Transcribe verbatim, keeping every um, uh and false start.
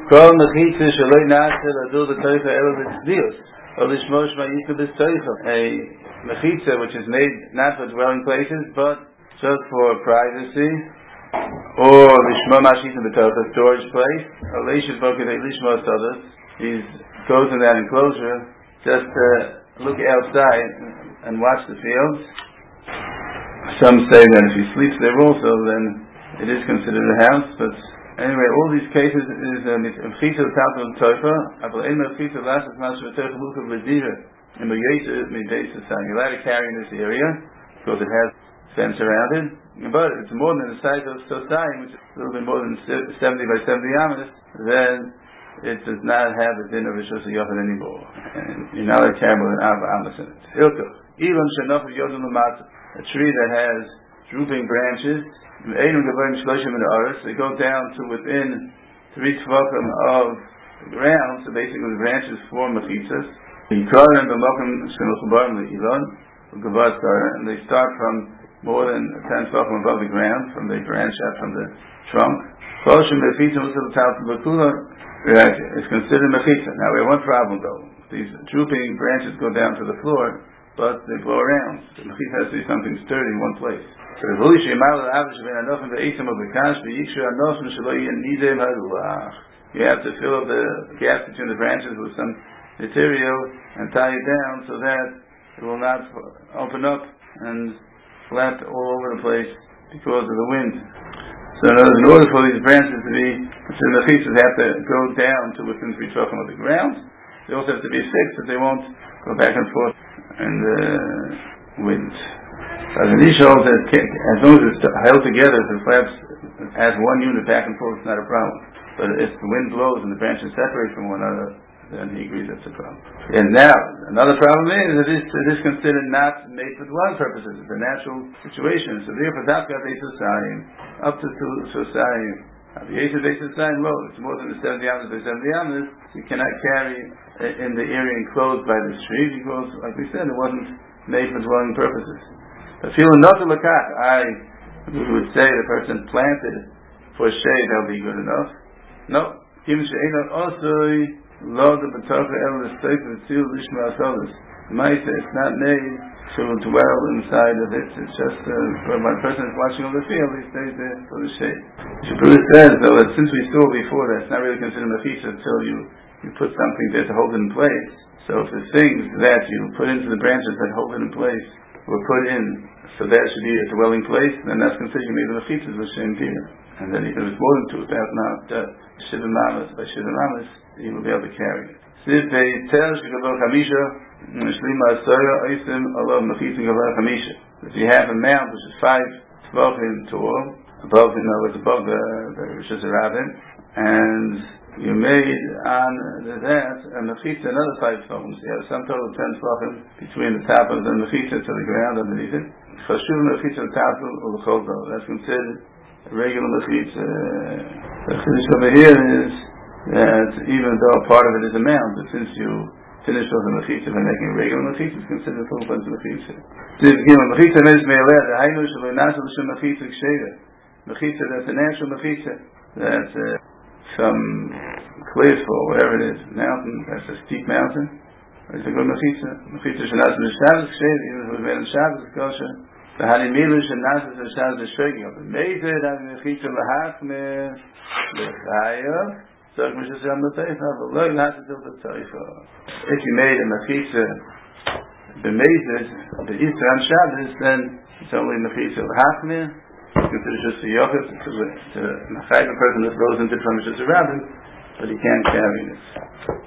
Kol mechitza shaloi nasa ladul b'toicha elo b'tzdius. Or lishmosh ma'yika b'toicha. A mechitza which is made not for dwelling places, but just for privacy. Or lishmo mashita b'toicha, storage place. Or leishiv boket a lishmo sadas. He goes in that enclosure just to look outside and watch the fields. Some say that if he sleeps there also, then it is considered a house. But anyway, all these cases is a mechitza l'taltel toifa. Abel ein mechitza l'asas mashu v'toicha lucha v'dira. And mechitza midei society. You're allowed to carry in this area because it has fence around it. But if it's more than the size of society, which is a little bit more than seventy by seventy amas, then it does not have the din of Rishus HaYachid anymore. And you're not allowed to carry more than Arba amas in it. Hilkoch. Even Shenoch Yodel L'mata. A tree that has drooping branches, they go down to within three tefachim of the ground, so basically the branches form mechitzas. And they start from more than ten tefachim above the ground, from the branch out from the trunk. It's considered mechitza. Now we have one problem though. These drooping branches go down to the floor, but they blow around. The mechitza has to be something sturdy in one place. So you have to fill up the gaps between the branches with some material and tie it down so that it will not open up and flap all over the place because of the wind. So in, in order for these branches to be considered mechitza, they have to go down to within three tefachim of the ground. They also have to be fixed so they won't go back and forth in the wind. As an issue, as long as it's held together, if it flaps as one unit back and forth, it's not a problem. But if the wind blows and the branches separate from one another, then he agrees that's a problem. And now, another problem is that it is, it is considered not made for dwelling purposes. It's a natural situation. So therefore, Dafka Beisosayim, up to Sosayim, Beisosayim, low, it's more than the seventy amas by seventy amas, you cannot carry in the area enclosed by this tree because, like we said, it wasn't made for dwelling purposes. But feeling not to lakach, I we would say the person planted for shade, that'll be good enough. No. It's not made to dwell inside of it. It's just uh, when one person is watching over the field, he stays there for the shade. Shapruah says, though, that since we saw before that it's not really considered mechitza until you, you put something there to hold it in place. So if the things that you put into the branches that hold it in place were put in, so that should be a dwelling place, then that's considered made of mechitza with shem gear. And then if it was more than two thousand shivim amas by shivim amas, you will be able to carry it. If you have a mount which is five tvachim tall, above, in other words, above the Rosh Hashanah, and you made on that a mechitza another five tvachim, so you have some total of ten tvachim between the top of the mechitza to the ground underneath it. That's considered a regular mechitza. The chiddush over here is that even though part of it is a mound, but since you finish off the mechitza by making a regular mechitza, it's considered a full bunch of mechitza. Mechitza is me'eleh, the hainu shelo nasa l'shem mechitza k'sheva. Mechitza, that's a natural mechitza. That's uh, some cliff or whatever it is, mountain, that's a steep mountain. It's a good mechitza. Mechitza shenasa l'shabbos k'sheva, even if it was made on Shabbos, it's kosher. The hanimilu shenasa l'shabbos k'sheva. The meizer, that mechitza l'hachmeh, l'chayav. If you made a mechitza b'meizes the Easter on Shabbos, then it's only mechitza l'hachmir. It's considered just a yochid to a person that goes into it from Rosh Hashanah, but he can't carry this.